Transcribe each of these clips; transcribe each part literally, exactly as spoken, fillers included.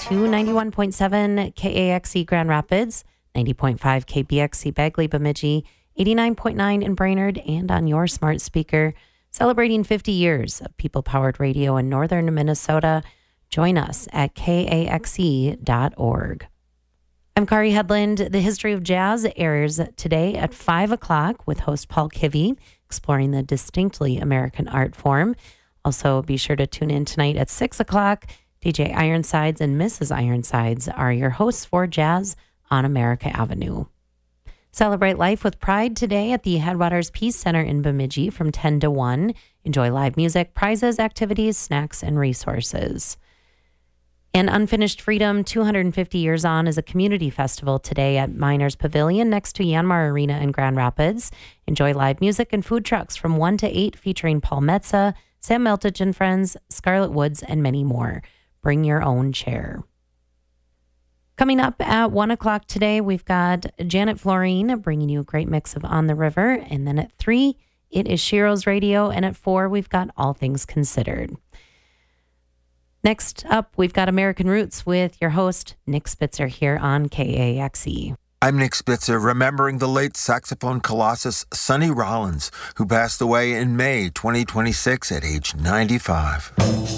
to ninety-one point seven K A X E Grand Rapids, ninety point five K B X C Bagley Bemidji, eighty-nine point nine in Brainerd, and on your smart speaker. Celebrating fifty years of people-powered radio in northern Minnesota. Join us at K A X E dot org. I'm Kari Headland. The History of Jazz airs today at five o'clock with host Paul Kivy, exploring the distinctly American art form. Also, be sure to tune in tonight at six o'clock. D J Ironsides and Missus Ironsides are your hosts for Jazz on America Avenue. Celebrate life with pride today at the Headwaters Peace Center in Bemidji from ten to one. Enjoy live music, prizes, activities, snacks, and resources. And Unfinished Freedom two hundred fifty Years On is a community festival today at Miners Pavilion next to Yanmar Arena in Grand Rapids. Enjoy live music and food trucks from one to eight featuring Paul Metza, Sam Meltich and Friends, Scarlet Woods, and many more. Bring your own chair. Coming up at one o'clock today, we've got Janet Florine bringing you a great mix of On the River. And then at three, it is Shiro's Radio. And at four, we've got All Things Considered. Next up, we've got American Roots with your host, Nick Spitzer, here on K A X E. I'm Nick Spitzer, remembering the late saxophone colossus Sonny Rollins, who passed away in May twenty twenty-six at age ninety-five.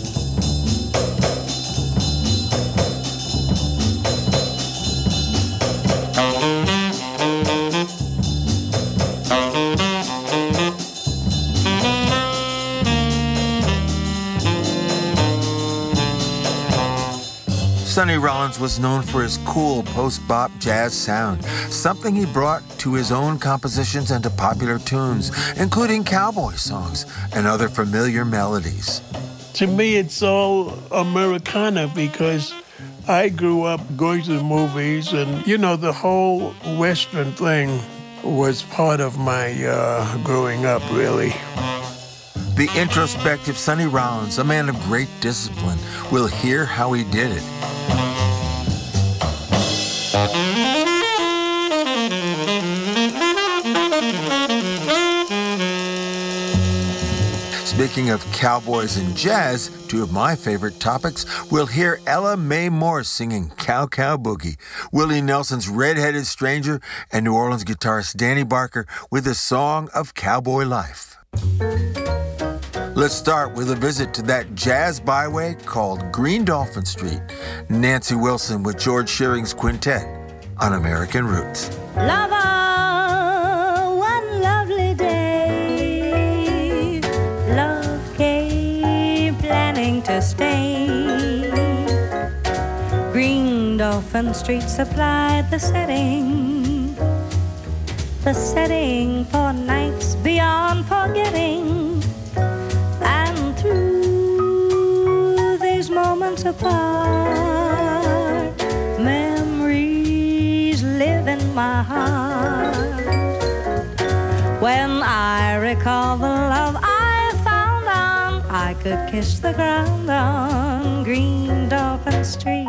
Sonny Rollins was known for his cool post-bop jazz sound, something he brought to his own compositions and to popular tunes, including cowboy songs and other familiar melodies. To me, it's all Americana because I grew up going to the movies and, you know, the whole Western thing was part of my uh, growing up, really. The introspective Sonny Rollins, a man of great discipline, will hear how he did it. Speaking of cowboys and jazz, two of my favorite topics, we'll hear Ella Mae Morse singing Cow Cow Boogie, Willie Nelson's Red-Headed Stranger, and New Orleans guitarist Danny Barker with a song of cowboy life. Let's start with a visit to that jazz byway called Green Dolphin Street. Nancy Wilson with George Shearing's Quintet on American Roots. Lover, one lovely day, love came planning to stay. Green Dolphin Street supplied the setting, the setting for nights beyond forgetting. Moments apart, memories live in my heart. When I recall the love I found on, I could kiss the ground on Green Dolphin Street.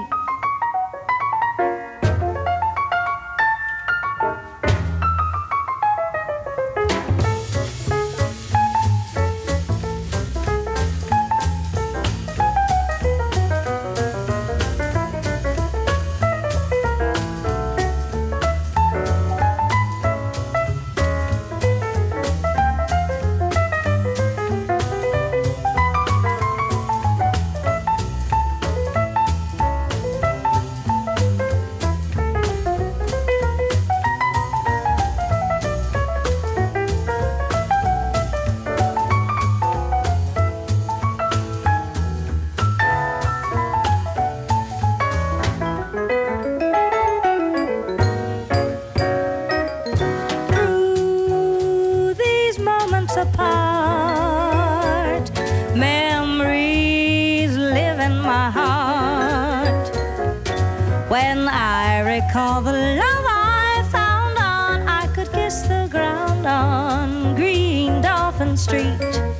Call the love I found on, I could kiss the ground on Green Dolphin Street.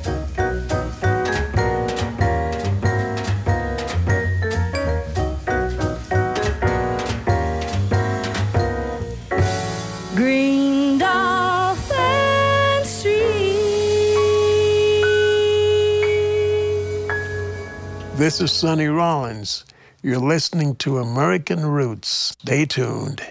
Green Dolphin Street. This is Sonny Rollins. You're listening to American Roots. Stay tuned.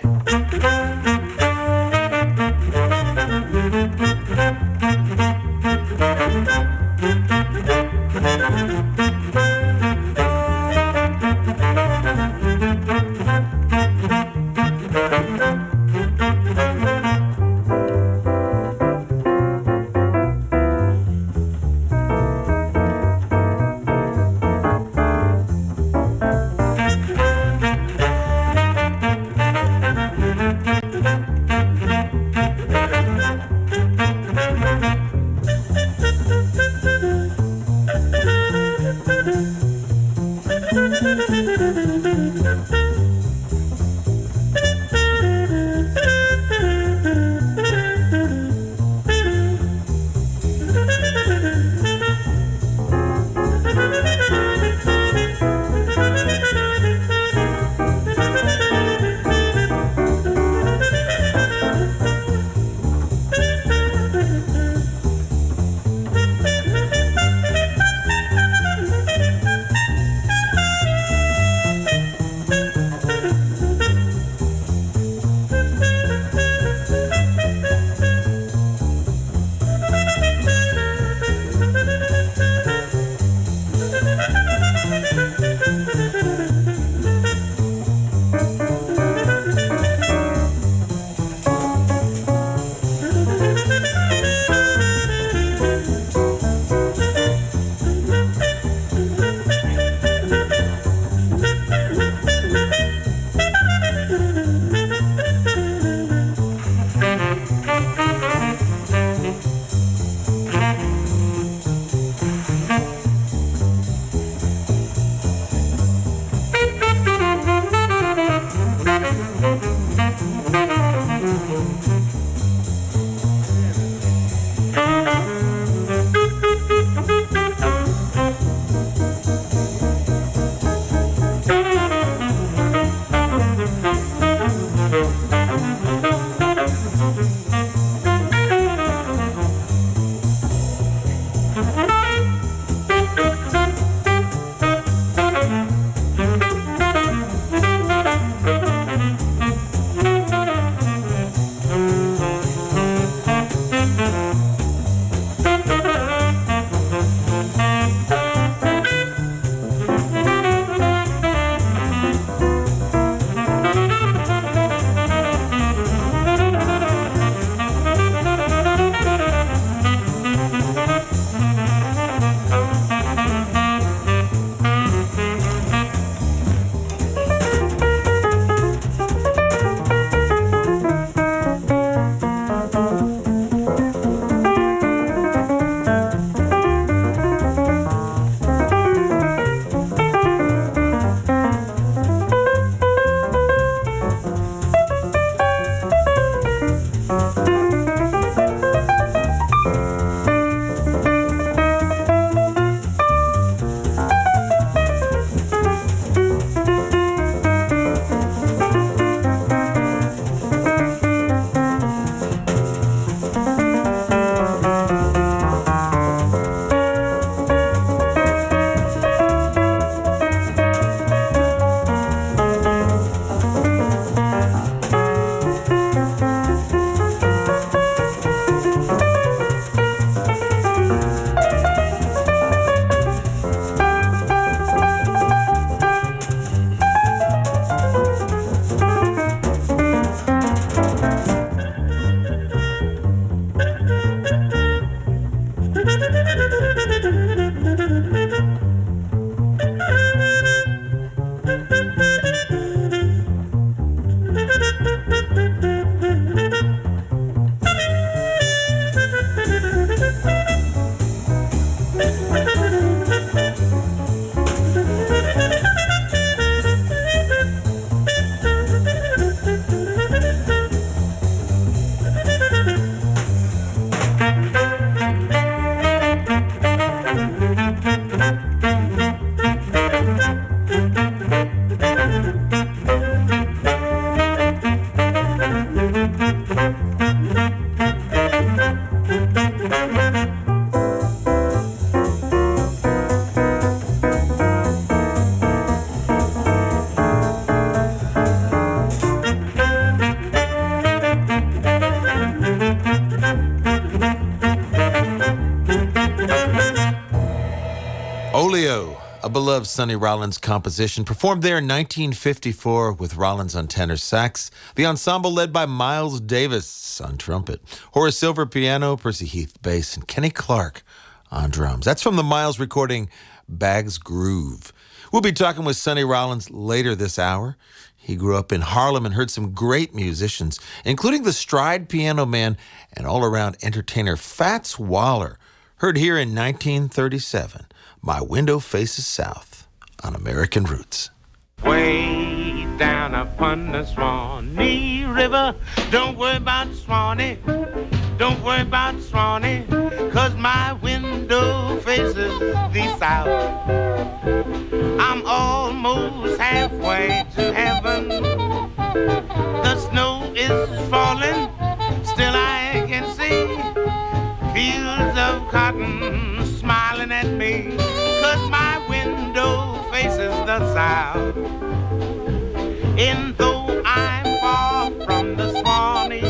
love Sonny Rollins' composition, performed there in nineteen fifty-four with Rollins on tenor sax, the ensemble led by Miles Davis on trumpet, Horace Silver piano, Percy Heath bass, and Kenny Clark on drums. That's from the Miles recording Bag's Groove. We'll be talking with Sonny Rollins later this hour. He grew up in Harlem and heard some great musicians, including the stride piano man and all-around entertainer Fats Waller, heard here in nineteen thirty-seven. My Window Faces South on American Roots. Way down upon the Swanee River, don't worry about Swanee, don't worry about Swanee, 'cause my window faces the south. I'm almost halfway to heaven, the snow is falling, still I can see fields of cotton smiling at me, 'cause my window faces the south. And though I'm far from the Swanee,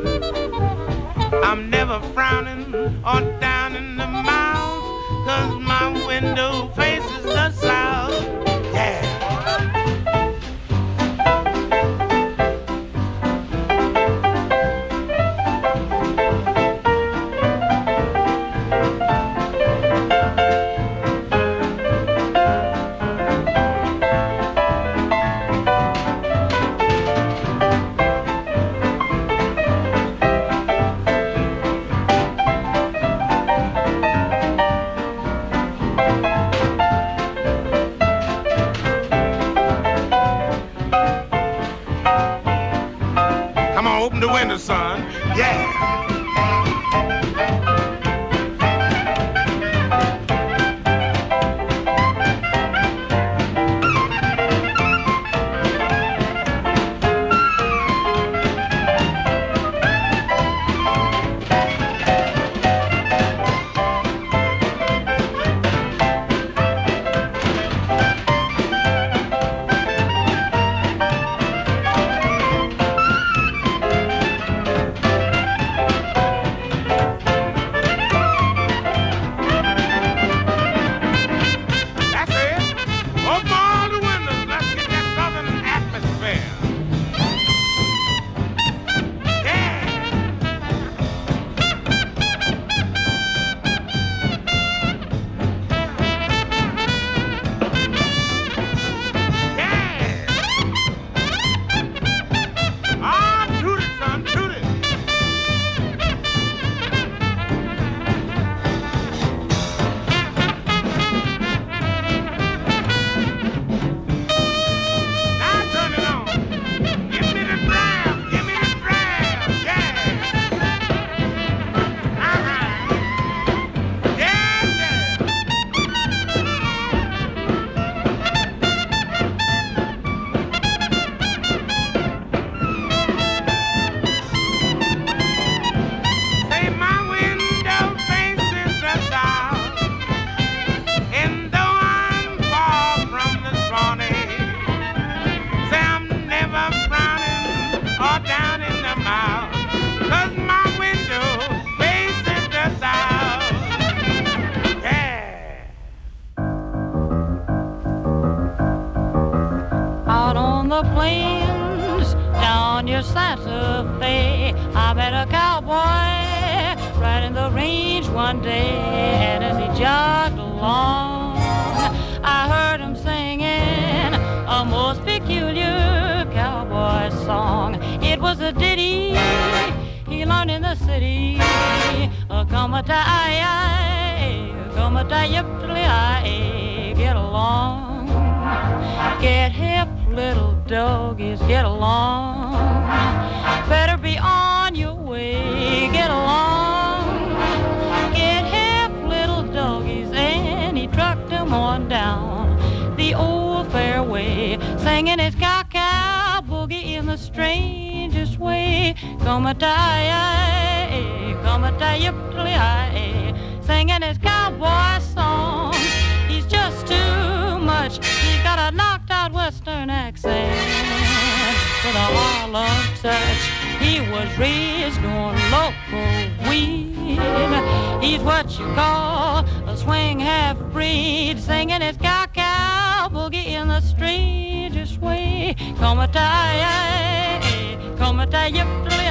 I'm never frowning or down in the mouth, 'cause my window faces the south. Yeah. Son, yeah. One day, and as he jogged along, I heard him singing a most peculiar cowboy song. It was a ditty he learned in the city. Come a tie, come a tie, get along. Get hip, little doggies, get along. Better be on your way, get along. On down the old fairway, singing his cow-cow boogie in the strangest way. Come a tie, come a tie, singing his cowboy song. He's just too much. He's got a knocked-out western accent with a Harlem touch. He was raised on local weed. He's what you call a swing half-breed, singing his cow-cow boogie in the strangest way. Come a tie, come a tie, yip,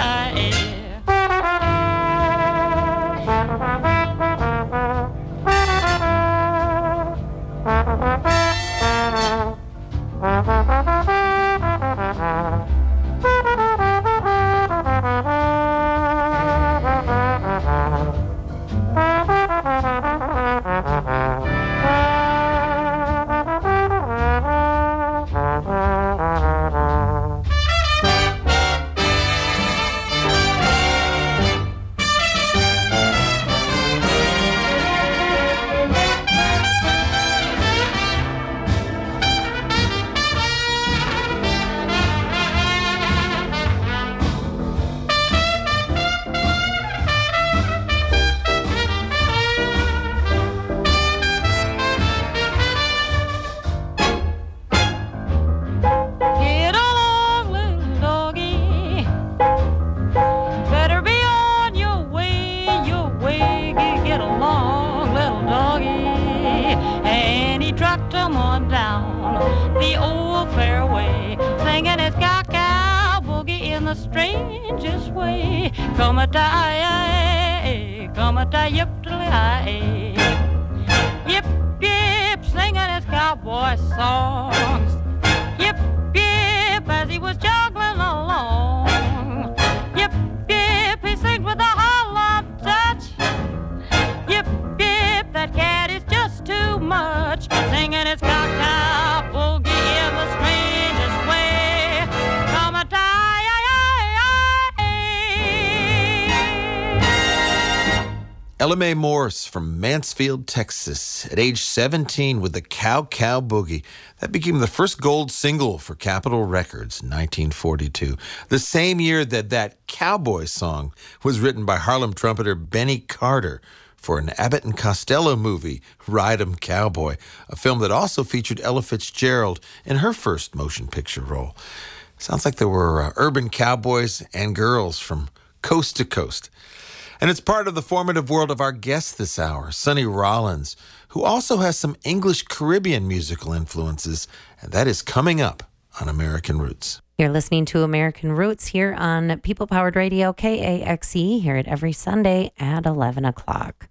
Ella Mae Morse from Mansfield, Texas, at age seventeen with the Cow Cow Boogie. That became the first gold single for Capitol Records in nineteen forty-two, the same year that that cowboy song was written by Harlem trumpeter Benny Carter for an Abbott and Costello movie, Ride 'em Cowboy, a film that also featured Ella Fitzgerald in her first motion picture role. Sounds like there were uh, urban cowboys and girls from coast to coast. And it's part of the formative world of our guest this hour, Sonny Rollins, who also has some English Caribbean musical influences, and that is coming up on American Roots. You're listening to American Roots here on People Powered Radio, K A X E, here at every Sunday at eleven o'clock.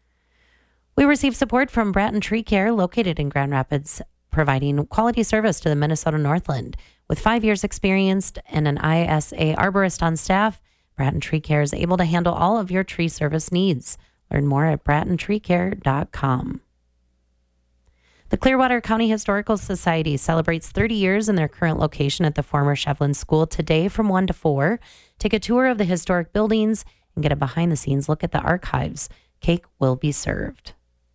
We receive support from Bratton Tree Care, located in Grand Rapids, providing quality service to the Minnesota Northland. With five years experience and an I S A arborist on staff, Bratton Tree Care is able to handle all of your tree service needs. Learn more at bratton tree care dot com. The Clearwater County Historical Society celebrates thirty years in their current location at the former Shevlin School today from one to four. Take a tour of the historic buildings and get a behind-the-scenes look at the archives. Cake will be served.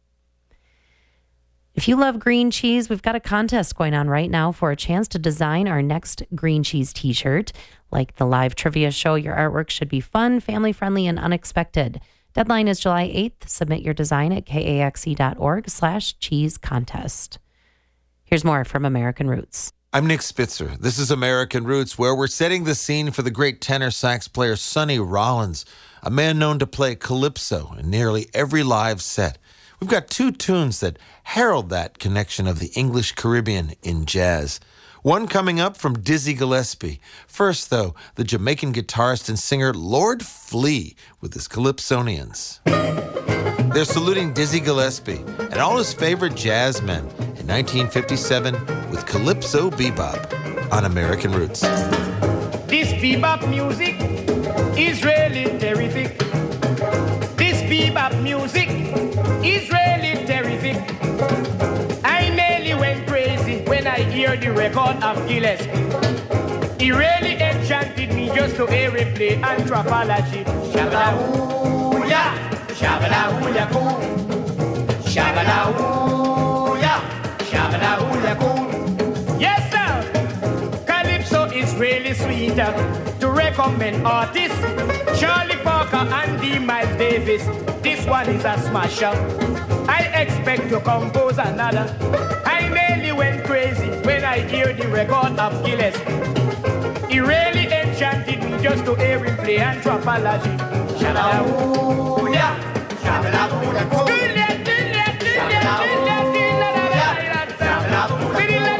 If you love green cheese, we've got a contest going on right now for a chance to design our next green cheese t-shirt. Like the live trivia show, your artwork should be fun, family-friendly, and unexpected. Deadline is July eighth. Submit your design at kaxe.org slash cheese contest. Here's more from American Roots. I'm Nick Spitzer. This is American Roots, where we're setting the scene for the great tenor sax player Sonny Rollins, a man known to play calypso in nearly every live set. We've got two tunes that herald that connection of the English Caribbean in jazz. One coming up from Dizzy Gillespie. First, though, the Jamaican guitarist and singer Lord Flea with his Calypsonians. They're saluting Dizzy Gillespie and all his favorite jazz men in nineteen fifty-seven with Calypso Bebop on American Roots. This bebop music is really terrific. This bebop music is really terrific. I nearly went crazy when I hear the record of Gillespie. He really enchanted me just to hear him play anthropology. Shabba-la-hoo-ya, shabba-la-hoo-ya-coo, shabba-la-hoo-ya, shabba-la-hoo-ya-coo. Yes, sir. Calypso is really sweet. To recommend artists, Charlie Parker and D. Miles Davis. This one is a smasher. I expect to compose another. I nearly went crazy when I hear the record of Gillespie. He really enchanted me just to hear him play anthropology. Shabba-la-hoo-ya, shabba-la-hoo-ya-coo, shabba-la-hoo-ya, shabba-la-hoo-ya.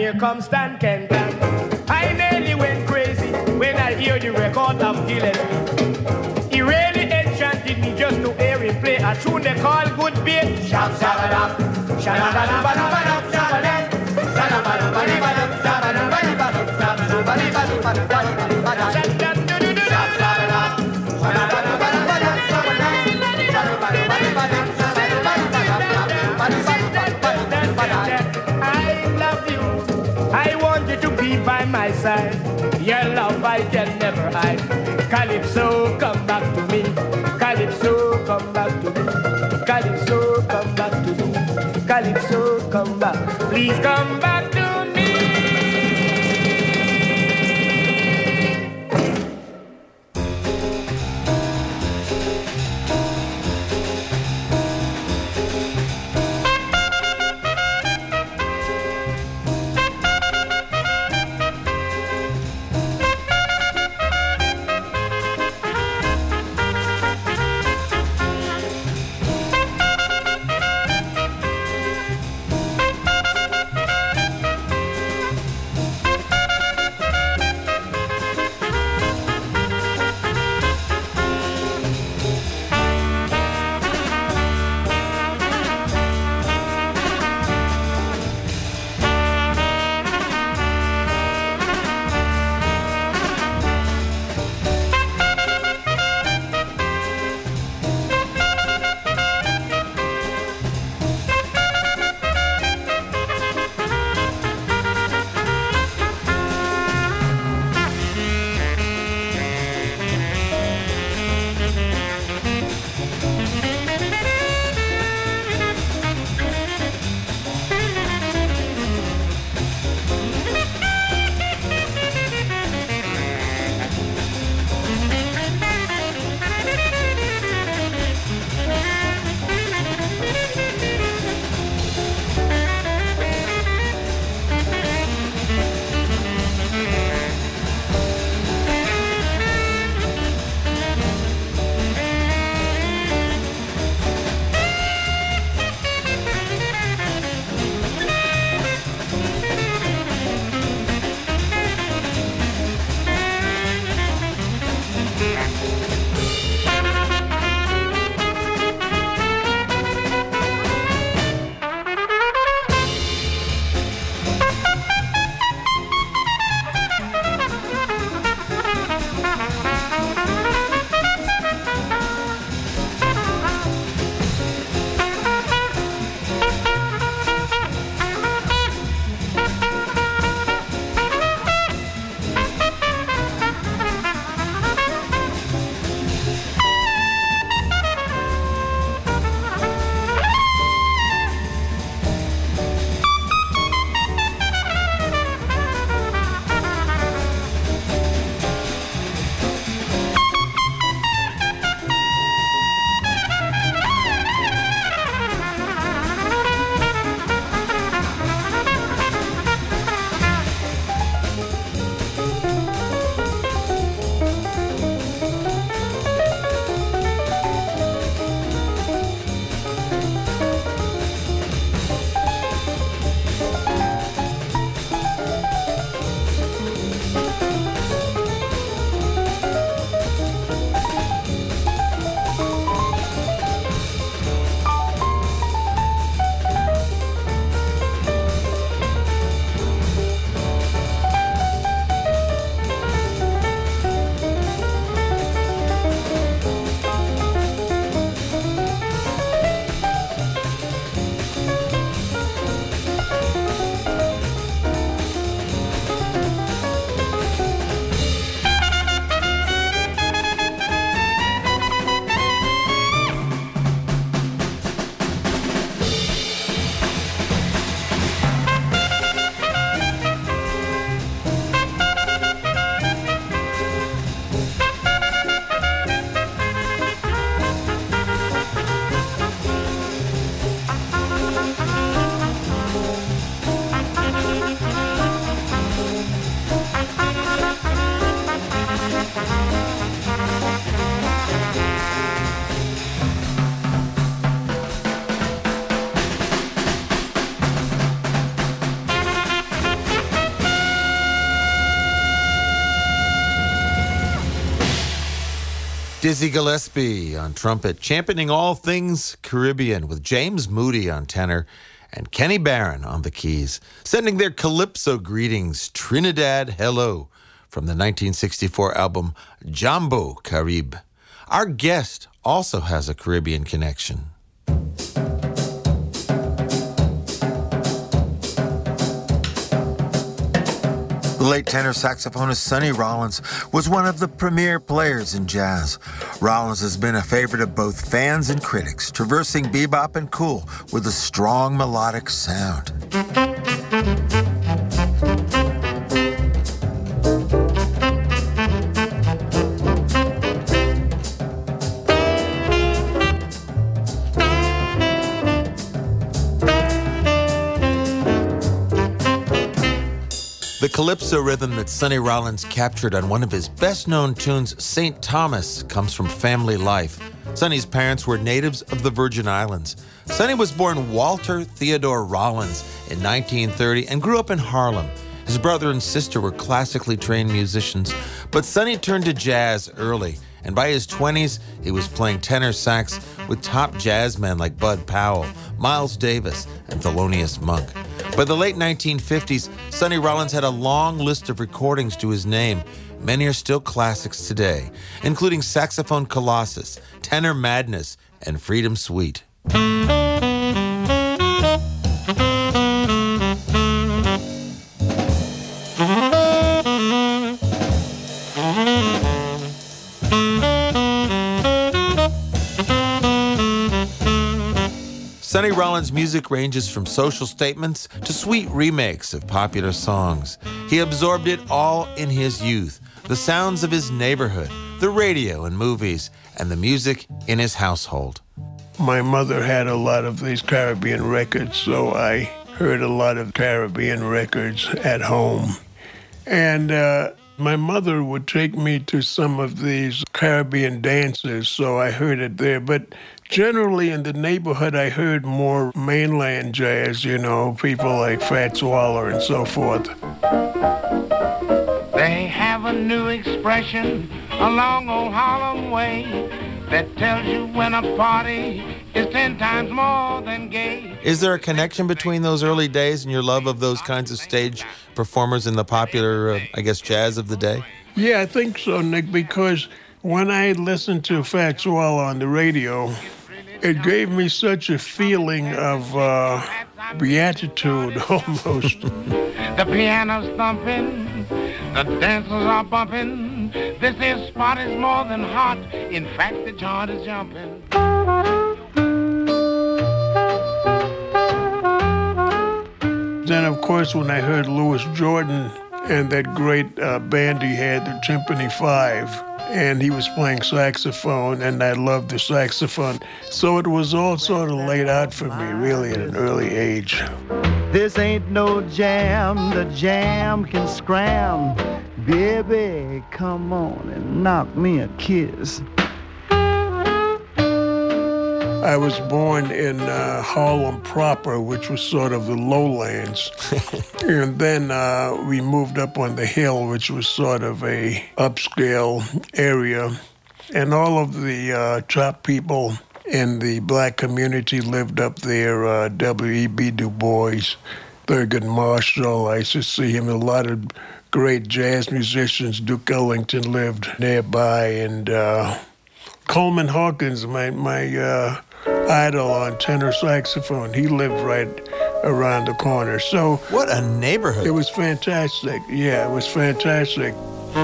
here comes Stan Kenton. I nearly went crazy when I hear the record of Gillespie. He really enchanted me just to hear him play a tune they call Good Beat. Shab shabadab, shabadabadabadab, shabadab, shabadabadabadab, shabadabadabadab, shabadabadabadab, I love you. I want you to be by my side. Your love I can never hide. Calypso, come back to me. Calypso, come back to me. Calypso, come back to me. Calypso, come back. Please come back to me. Dizzy Gillespie on trumpet, championing all things Caribbean with James Moody on tenor and Kenny Barron on the keys, sending their calypso greetings, Trinidad Hello, from the nineteen sixty-four album Jambo Caribe. Our guest also has a Caribbean connection. The late tenor saxophonist Sonny Rollins was one of the premier players in jazz. Rollins has been a favorite of both fans and critics, traversing bebop and cool with a strong melodic sound. The calypso rhythm that Sonny Rollins captured on one of his best-known tunes, Saint Thomas, comes from family life. Sonny's parents were natives of the Virgin Islands. Sonny was born Walter Theodore Rollins in nineteen thirty and grew up in Harlem. His brother and sister were classically trained musicians, but Sonny turned to jazz early, and by his twenties, he was playing tenor sax with top jazz men like Bud Powell, Miles Davis, and Thelonious Monk. By the late nineteen fifties, Sonny Rollins had a long list of recordings to his name. Many are still classics today, including Saxophone Colossus, Tenor Madness, and Freedom Suite. Sonny Rollins' music ranges from social statements to sweet remakes of popular songs. He absorbed it all in his youth, the sounds of his neighborhood, the radio and movies, and the music in his household. My mother had a lot of these Caribbean records, so I heard a lot of Caribbean records at home. And uh, my mother would take me to some of these Caribbean dances, so I heard it there. But generally in the neighborhood, I heard more mainland jazz, you know, people like Fats Waller and so forth. They have a new expression along old Harlem way that tells you when a party is ten times more than gay. Is there a connection between those early days and your love of those kinds of stage performers in the popular, uh, I guess, jazz of the day? Yeah, I think so, Nick, because when I listened to Fats Waller on the radio, it gave me such a feeling of uh, beatitude almost. The piano's thumping, the dancers are bumping. This here spot is more than hot. In fact, the joint is jumping. Then, of course, when I heard Louis Jordan and that great uh, band he had, the Timpani Five, and he was playing saxophone, and I loved the saxophone. So it was all sort of laid out for me, really, at an early age. This ain't no jam, the jam can scram. Baby, come on and knock me a kiss. I was born in uh, Harlem proper, which was sort of the lowlands. And then uh, we moved up on the hill, which was sort of a upscale area. And all of the uh, top people in the black community lived up there. uh, W E B Du Bois, Thurgood Marshall, I used to see him. A lot of great jazz musicians. Duke Ellington lived nearby. And uh, Coleman Hawkins, my, my uh, idol on tenor saxophone, he lived right around the corner. So what a neighborhood. It was fantastic. Yeah, it was fantastic.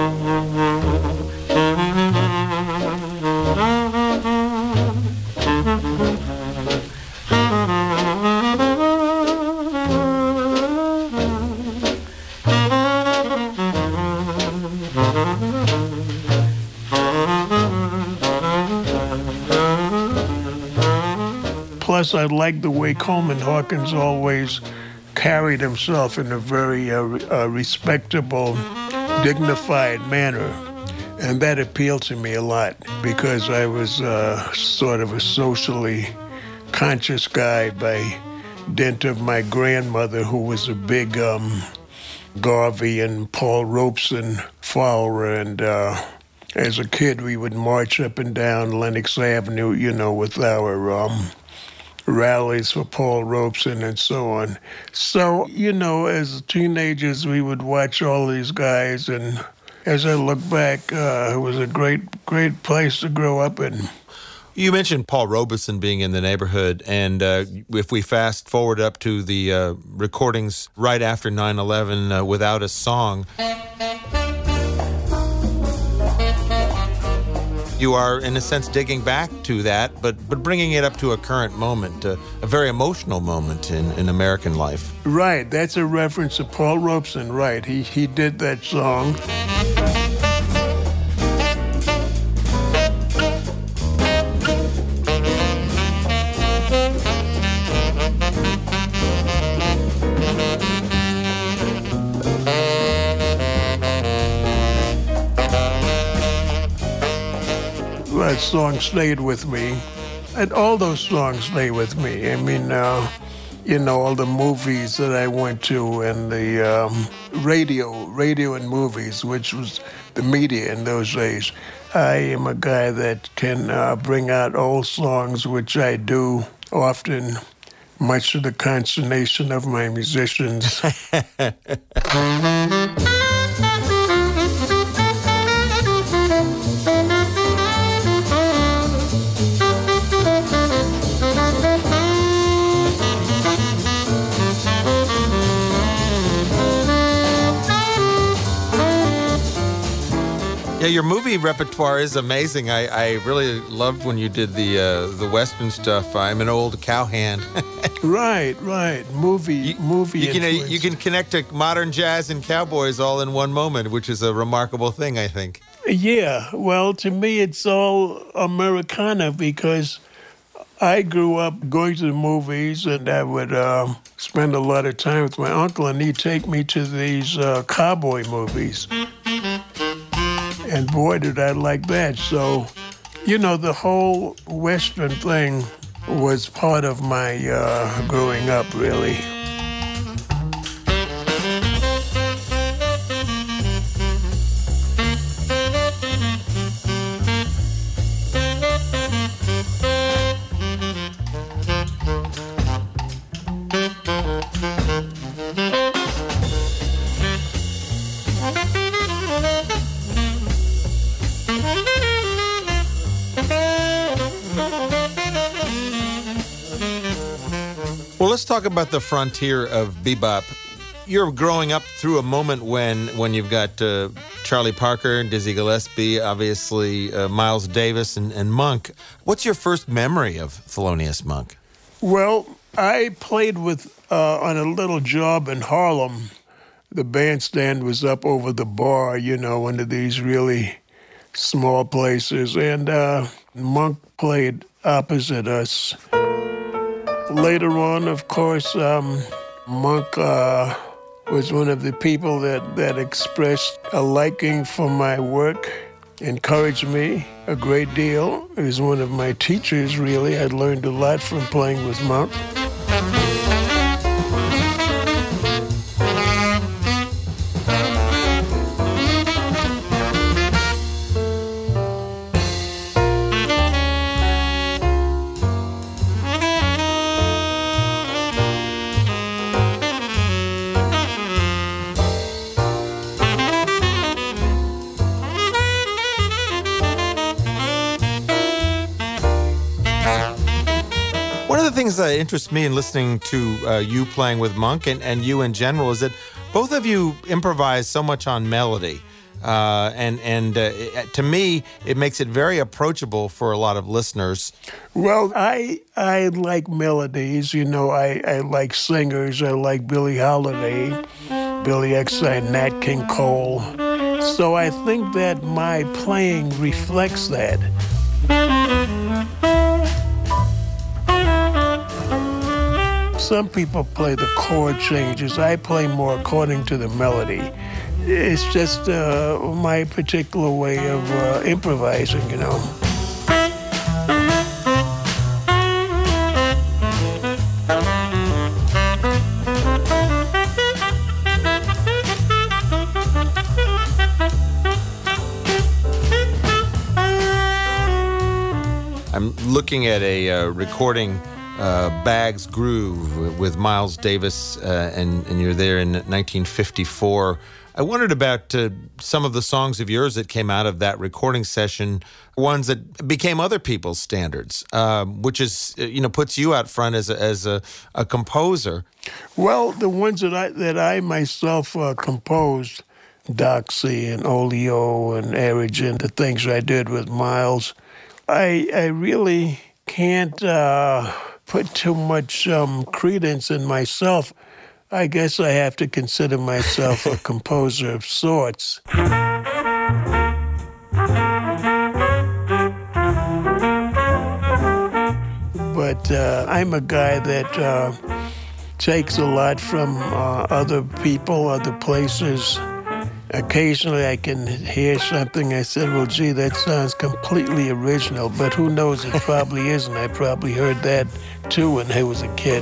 Plus, I liked the way Coleman Hawkins always carried himself in a very uh, uh, respectable, dignified manner. And that appealed to me a lot because I was uh, sort of a socially conscious guy by dint of my grandmother, who was a big um, Garvey and Paul Robeson follower. And uh, as a kid, we would march up and down Lenox Avenue, you know, with our um, rallies for Paul Robeson and so on. So, you know, as teenagers, we would watch all these guys, and as I look back, uh, it was a great, great place to grow up in. You mentioned Paul Robeson being in the neighborhood, and uh, if we fast forward up to the uh, recordings right after nine eleven, uh, Without a Song, you are, in a sense, digging back to that, but but bringing it up to a current moment, uh, a very emotional moment in, in American life. Right, that's a reference to Paul Robeson, right. He, he did that song. That song stayed with me, and all those songs stay with me. I mean, uh, you know, all the movies that I went to, and the um, radio, radio and movies, which was the media in those days. I am a guy that can uh, bring out old songs, which I do often, much to the consternation of my musicians. Yeah, your movie repertoire is amazing. I, I really loved when you did the uh, the Western stuff. I'm an old cowhand. Right, right. Movie, you, movie. You can uh, influence. you can connect to modern jazz and cowboys all in one moment, which is a remarkable thing, I think. Yeah, well, to me, it's all Americana because I grew up going to the movies, and I would uh, spend a lot of time with my uncle, and he'd take me to these uh, cowboy movies. And boy, did I like that. So, you know, the whole Western thing was part of my uh, growing up, really. Well, let's talk about the frontier of bebop. You're growing up through a moment when when you've got uh, Charlie Parker, Dizzy Gillespie, obviously uh, Miles Davis, and, and Monk. What's your first memory of Thelonious Monk? Well, I played with uh, on a little job in Harlem. The bandstand was up over the bar, you know, one of these really small places, and uh, Monk played opposite us. Later on, of course, um, Monk uh, was one of the people that, that expressed a liking for my work, encouraged me a great deal. He was one of my teachers, really. I learned a lot from playing with Monk. One of the things that interests me in listening to uh, you playing with Monk and, and you in general is that both of you improvise so much on melody. Uh, and and uh, it, to me, it makes it very approachable for a lot of listeners. Well, I I like melodies. You know, I, I like singers. I like Billie Holiday, Billy Eckstine, Nat King Cole. So I think that my playing reflects that. Some people play the chord changes. I play more according to the melody. It's just uh, my particular way of uh, improvising, you know. I'm looking at a uh, recording, uh, Bags Groove, with Miles Davis, uh, and, and you're there in nineteen fifty-four. I wondered about uh, some of the songs of yours that came out of that recording session, ones that became other people's standards, uh, which is, you know, puts you out front as a, as a, a composer. Well, the ones that I that I myself uh, composed, Doxy and Oleo and Origin, the things I did with Miles, I I really can't uh, put too much um, credence in myself. I guess I have to consider myself a composer of sorts. But uh, I'm a guy that uh, takes a lot from uh, other people, other places. Occasionally I can hear something, I said, well, gee, that sounds completely original, but who knows, it probably isn't. I probably heard that too when I was a kid.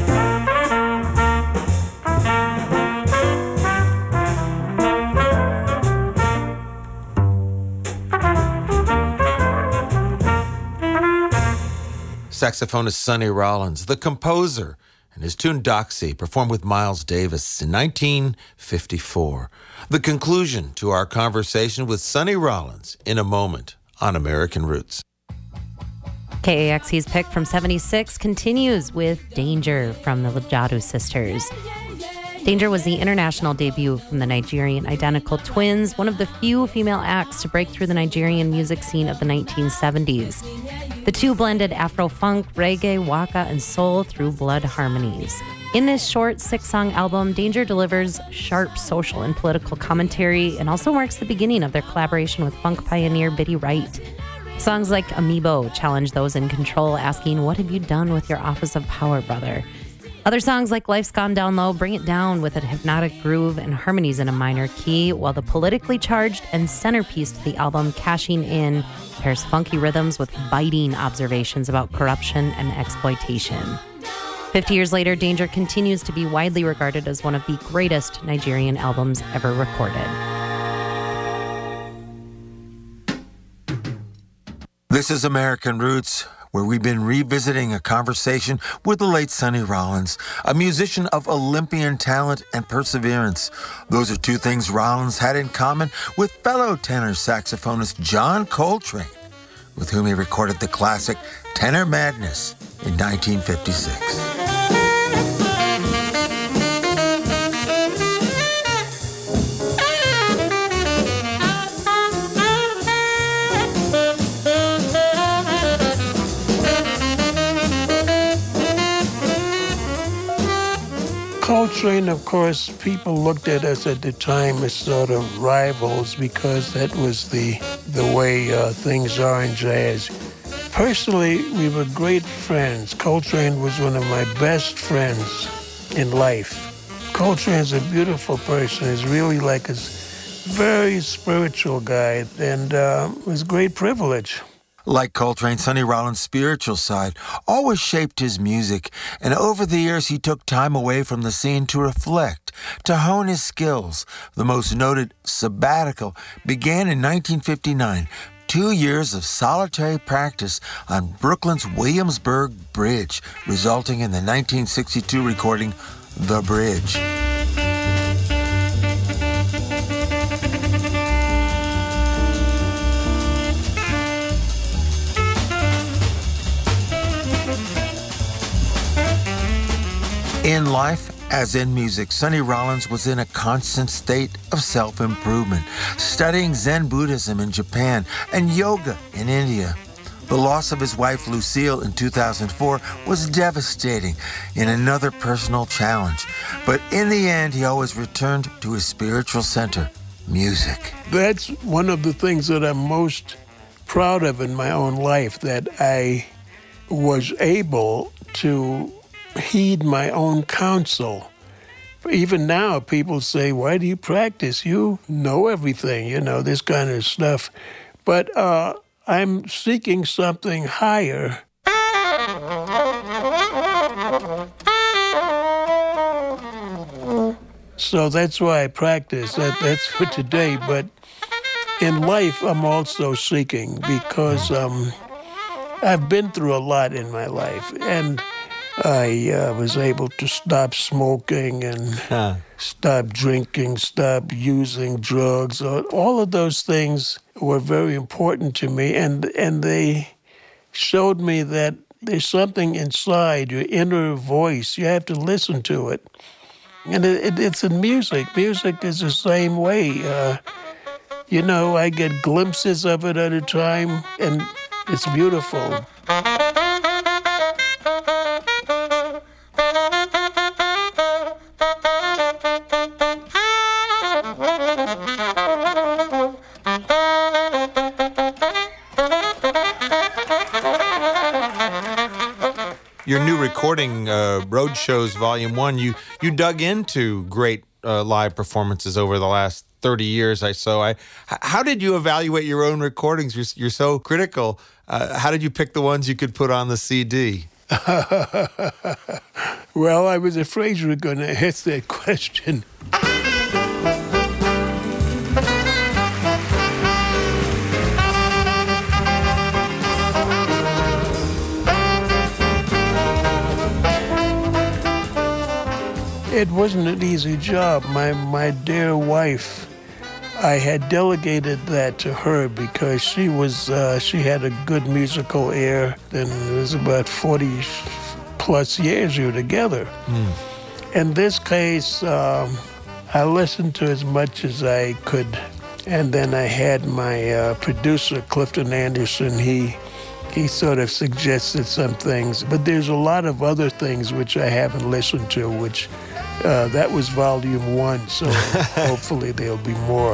Saxophonist Sonny Rollins, the composer, and his tune Doxy, performed with Miles Davis in nineteen fifty-four. The conclusion to our conversation with Sonny Rollins in a moment on American Roots. K A X E's pick from seventy-six continues with Danger from the Jadu Sisters. Danger was the international debut from the Nigerian Identical Twins, one of the few female acts to break through the Nigerian music scene of the nineteen seventies. The two blended Afro-funk, reggae, waka, and soul through blood harmonies. In this short six-song album, Danger delivers sharp social and political commentary and also marks the beginning of their collaboration with funk pioneer Biddy Wright. Songs like Amiibo challenge those in control, asking, what have you done with your office of power, brother? Other songs like Life's Gone Down Low bring it down with a hypnotic groove and harmonies in a minor key, while the politically charged and centerpiece to the album, Cashing In, pairs funky rhythms with biting observations about corruption and exploitation. Fifty years later, Danger continues to be widely regarded as one of the greatest Nigerian albums ever recorded. This is American Roots, where we've been revisiting a conversation with the late Sonny Rollins, a musician of Olympian talent and perseverance. Those are two things Rollins had in common with fellow tenor saxophonist John Coltrane, with whom he recorded the classic Tenor Madness in nineteen fifty-six. Coltrane, of course, people looked at us at the time as sort of rivals because that was the the way uh, things are in jazz. Personally, we were great friends. Coltrane was one of my best friends in life. Coltrane's a beautiful person. He's really like a very spiritual guy, and uh, it was a great privilege. Like Coltrane, Sonny Rollins' spiritual side always shaped his music, and over the years he took time away from the scene to reflect, to hone his skills. The most noted sabbatical began in nineteen fifty-nine, two years of solitary practice on Brooklyn's Williamsburg Bridge, resulting in the nineteen sixty-two recording, The Bridge. In life, as in music, Sonny Rollins was in a constant state of self-improvement, studying Zen Buddhism in Japan and yoga in India. The loss of his wife, Lucille, in two thousand four was devastating in another personal challenge. But in the end, he always returned to his spiritual center, music. That's one of the things that I'm most proud of in my own life, that I was able to heed my own counsel. Even now, people say, why do you practice? You know everything, you know, this kind of stuff. But uh, I'm seeking something higher. So that's why I practice. That, that's for today. But in life, I'm also seeking, because um, I've been through a lot in my life, and I uh, was able to stop smoking and huh. stop drinking, stop using drugs. All of those things were very important to me, and and they showed me that there's something inside, your inner voice. You have to listen to it. And it, it, it's in music. Music is the same way. Uh, you know, I get glimpses of it at a time, and it's beautiful. Your new recording, uh, Road Shows Volume One, you you dug into great uh, live performances over the last thirty years, I so. I, how did you evaluate your own recordings? You're, you're so critical. Uh, how did you pick the ones you could put on the C D? Well, I was afraid you were going to ask that question. It wasn't an easy job. My my dear wife, I had delegated that to her because she was uh, she had a good musical ear, and it was about forty plus years we were together. Mm. In this case, um, I listened to as much as I could, and then I had my uh, producer Clifton Anderson. He he sort of suggested some things, but there's a lot of other things which I haven't listened to, which. Uh, that was volume one, so hopefully there'll be more.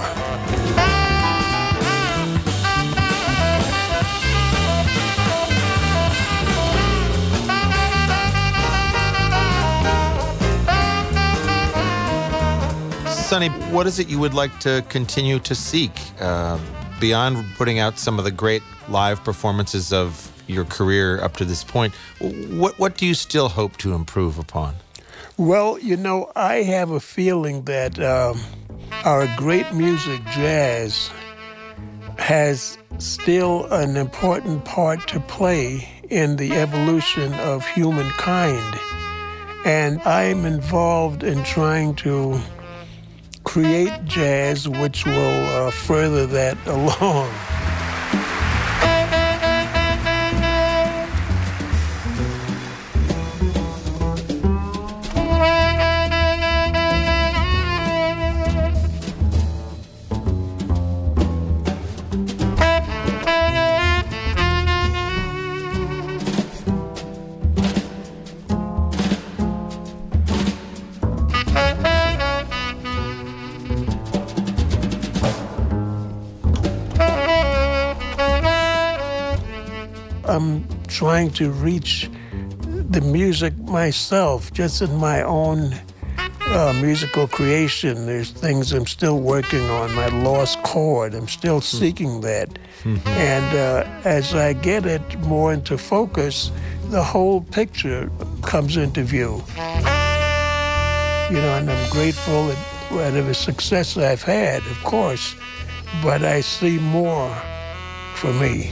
Sonny, what is it you would like to continue to seek uh, beyond putting out some of the great live performances of your career up to this point? What, what do you still hope to improve upon? Well, you know, I have a feeling that um, our great music, jazz, has still an important part to play in the evolution of humankind. And I'm involved in trying to create jazz which will uh, further that along. I'm trying to reach the music myself, just in my own uh, musical creation. There's things I'm still working on, my lost chord. I'm still seeking that. Mm-hmm. And uh, as I get it more into focus, the whole picture comes into view. You know, and I'm grateful at whatever success I've had, of course, but I see more for me.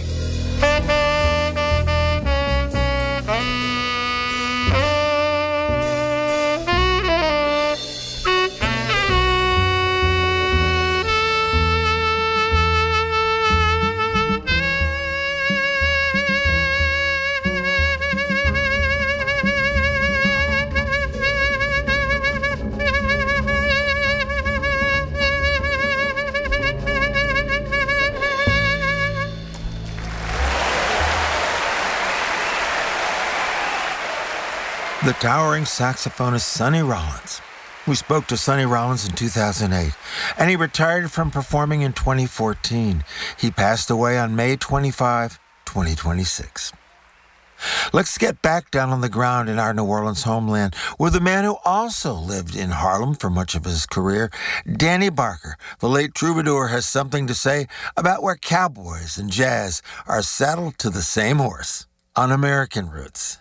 The towering saxophonist Sonny Rollins. We spoke to Sonny Rollins in two thousand eight, and he retired from performing in twenty fourteen. He passed away on May twenty-fifth, twenty twenty-six. Let's get back down on the ground in our New Orleans homeland with a man who also lived in Harlem for much of his career. Danny Barker, the late troubadour, has something to say about where cowboys and jazz are saddled to the same horse on American Roots.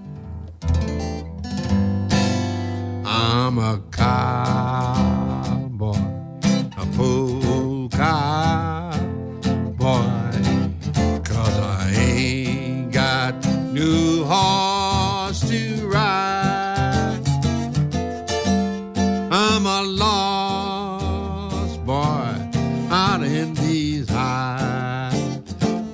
I'm a cowboy, a polka boy, 'cause I ain't got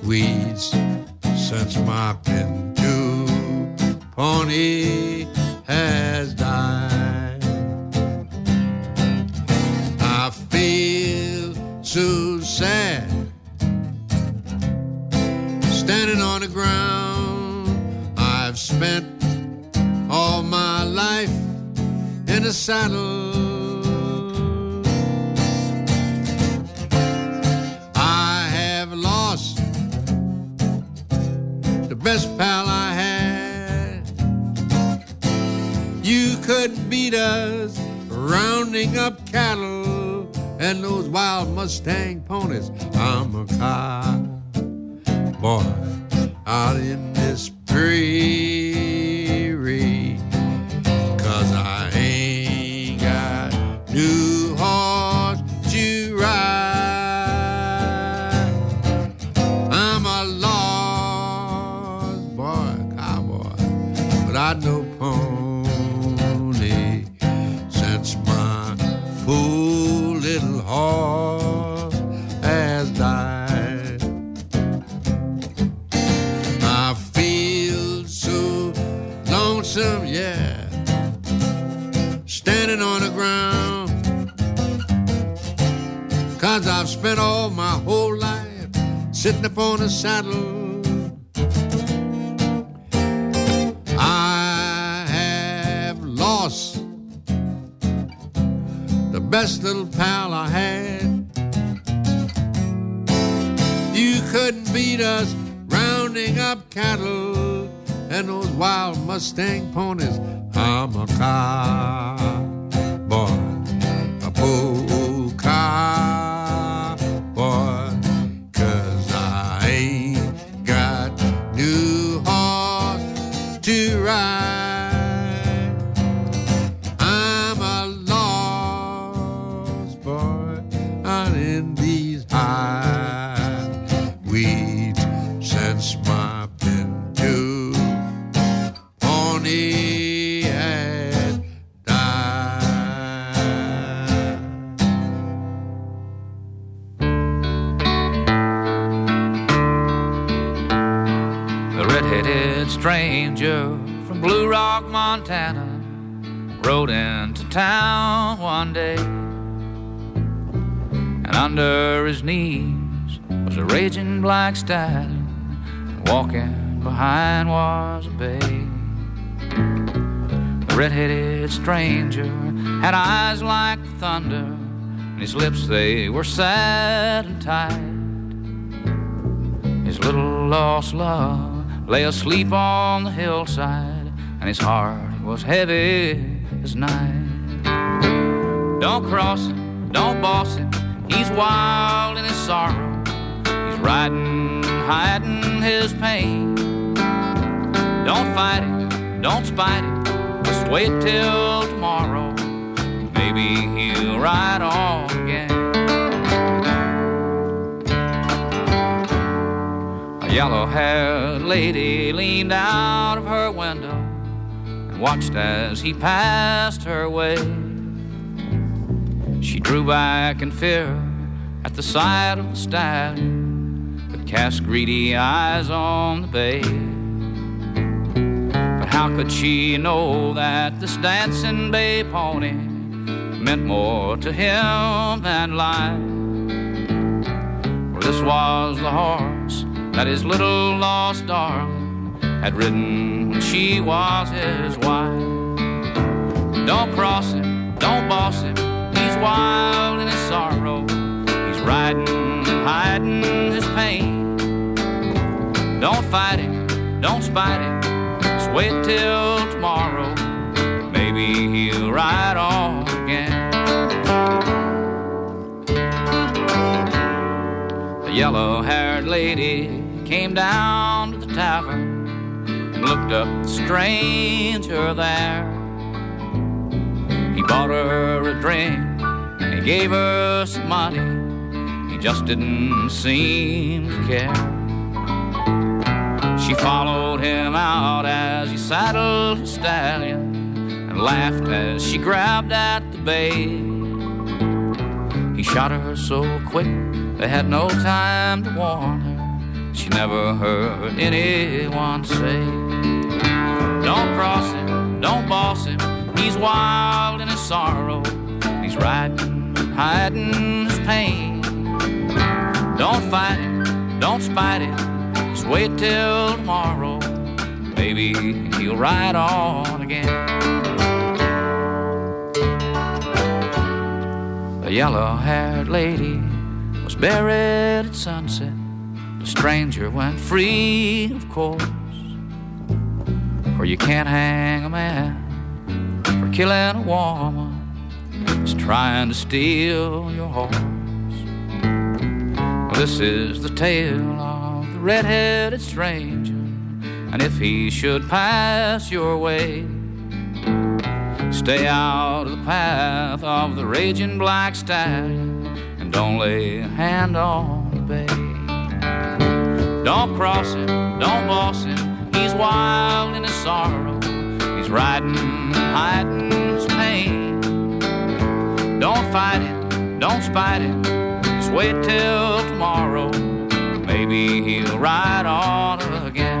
weeds since my pinto pony has died. I feel so sad standing on the ground. I've spent all my life in the saddle. I have lost the best pal I had. You couldn't beat us rounding up cattle and those wild Mustang ponies. I'm a cowboy out in this prairie, 'cause I ain't got new horse to ride. I'm a lost boy, cowboy, but I know pony since my poor little horse has died. I feel so lonesome, yeah, standing on the ground, 'cause I've spent all my whole life sitting upon a saddle. I have lost the best little pal I had. You couldn't beat us rounding up cattle and those wild Mustang ponies. I'm a cowboy, a poor cowboy, 'cause I ain't got new horse to ride. I'm a lost boy out in these high weeds since my pinto pony had died. The red-headed stranger from Blue Rock, Montana, rode into town one day, and under his knees was a raging black stallion, and walking behind was a bay. The red-headed stranger had eyes like thunder, and his lips, they were sad and tight. His little lost love lay asleep on the hillside, and his heart was heavy as night. Don't cross him, don't boss him, he's wild in his sorrow. He's riding, hiding his pain. Don't fight it, don't spite it, just wait till tomorrow. Maybe he'll ride on again. A yellow-haired lady leaned out of her window and watched as he passed her way. She drew back in fear at the sight of the stallion, but cast greedy eyes on the bay. But how could she know that this dancing bay pony meant more to him than life? For this was the horse that his little lost darling had ridden when she was his wife. Don't cross him, don't boss him, he's wild in his sorrow. He's riding and hiding his pain. Don't fight it, don't spite it, just wait till tomorrow. Maybe he'll ride on again. The yellow-haired lady came down to the tavern and looked up the stranger there. He bought her a drink and he gave her some money. He just didn't seem to care. She followed him out as he saddled his stallion and laughed as she grabbed at the bay. He shot her so quick they had no time to warn her. she never heard anyone say. Don't cross him, don't boss him, he's wild in his sorrow. He's riding, hiding his pain. Don't fight him, don't spite him, just wait till tomorrow. Maybe he'll ride on again. The yellow-haired lady was buried at sunset. The stranger went free, of course, for you can't hang a man for killing a woman that's trying to steal your horse. Well, this is the tale of the red-headed stranger, and if he should pass your way, stay out of the path of the raging black stallion, and don't lay a hand on the bay. Don't cross him, don't boss him, he's wild in his sorrow. He's riding, hiding his pain. Don't fight him, don't spite him, just wait till tomorrow. Maybe he'll ride on again.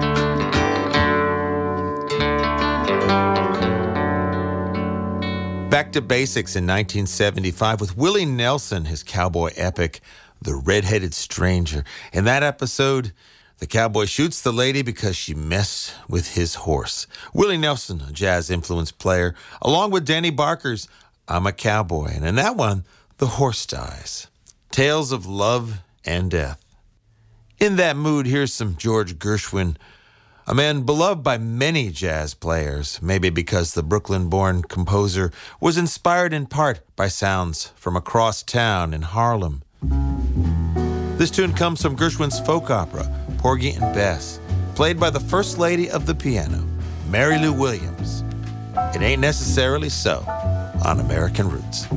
Back to basics in nineteen seventy-five with Willie Nelson, his cowboy epic, The Red-Headed Stranger. In that episode, the cowboy shoots the lady because she messed with his horse. Willie Nelson, a jazz-influenced player, along with Danny Barker's I'm a Cowboy. And in that one, the horse dies. Tales of love and death. In that mood, here's some George Gershwin, a man beloved by many jazz players, maybe because the Brooklyn-born composer was inspired in part by sounds from across town in Harlem. This tune comes from Gershwin's folk opera, Porgy and Bess, played by the First Lady of the piano, Mary Lou Williams. It ain't necessarily so on American Roots.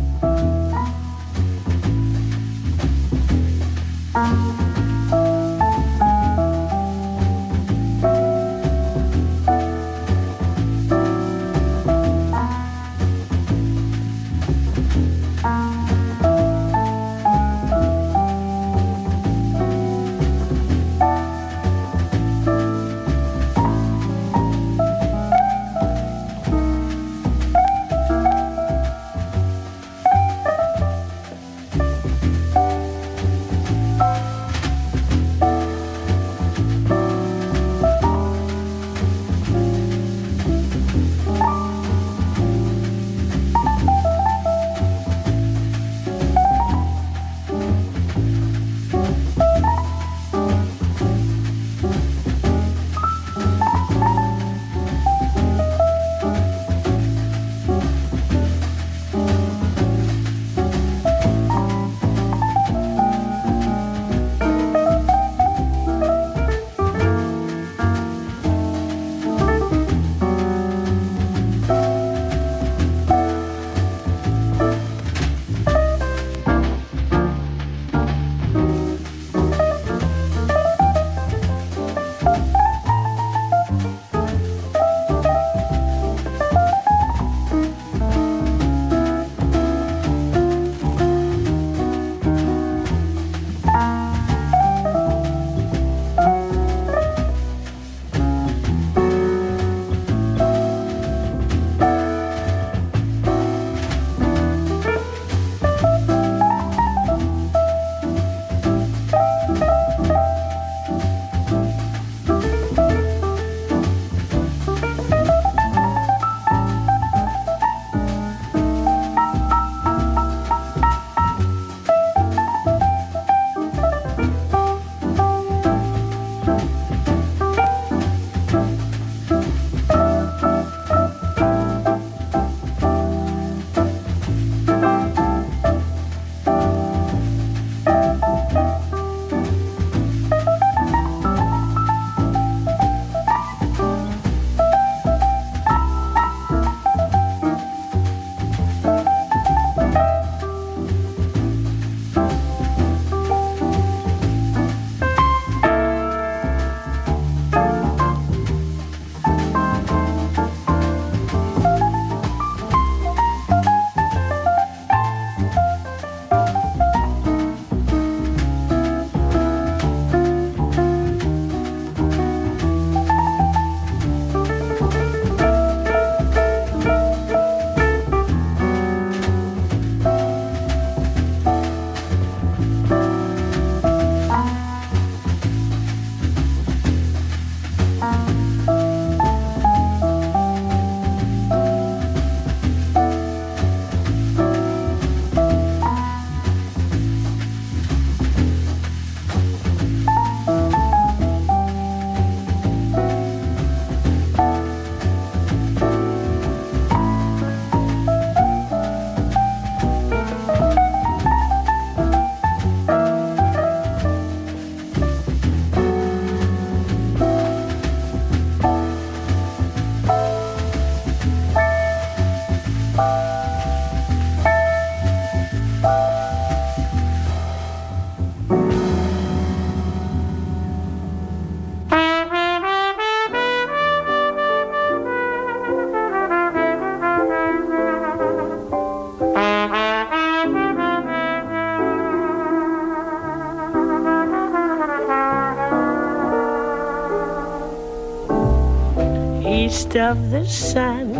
east of the sun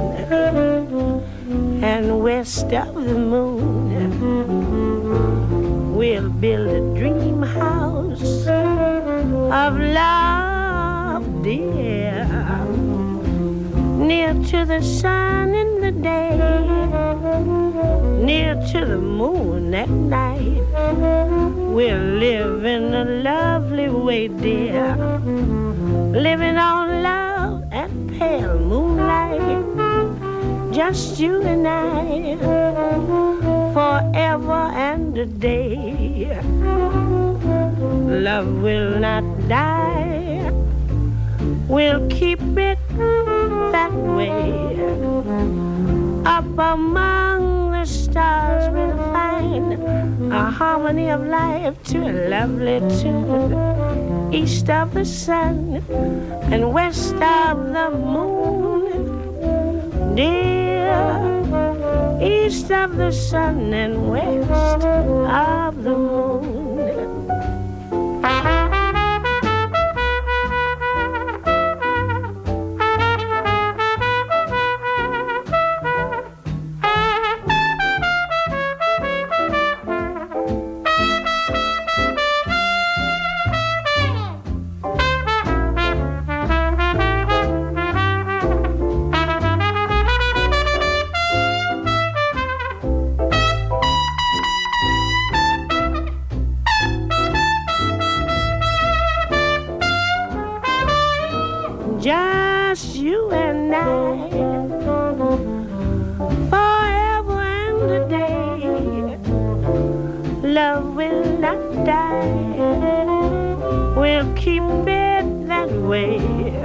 and west of the moon. We'll build a dream house of love, dear, near to the sun in the day, near to the moon at night. We'll live in a lovely way, dear, living on love and pale moonlight, just you and I, forever and a day. Love will not die, we'll keep it that way. Up among the stars we'll find a harmony of life to a lovely tune. East of the sun and west of the moon, dear. East of the sun and west of the moon. Just you and I, forever and a day. Love will not die, we'll keep it that way.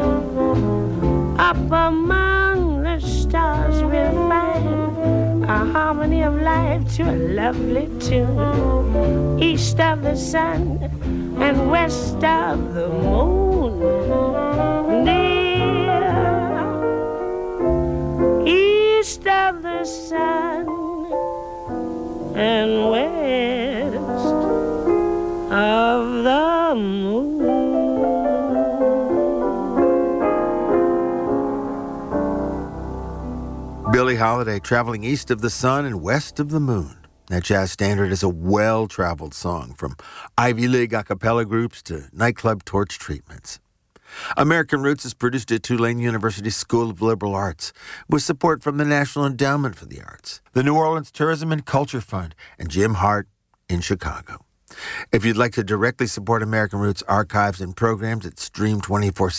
Up among the stars we'll find a harmony of life to a lovely tune. East of the sun and west of the moon, dear. East of the sun and west of the moon. Billie Holiday, traveling east of the sun and west of the moon. That jazz standard is a well-traveled song, from Ivy League a cappella groups to nightclub torch treatments. American Roots is produced at Tulane University School of Liberal Arts with support from the National Endowment for the Arts, the New Orleans Tourism and Culture Fund, and Jim Hart in Chicago. If you'd like to directly support American Roots archives and programs, it's Stream twenty-four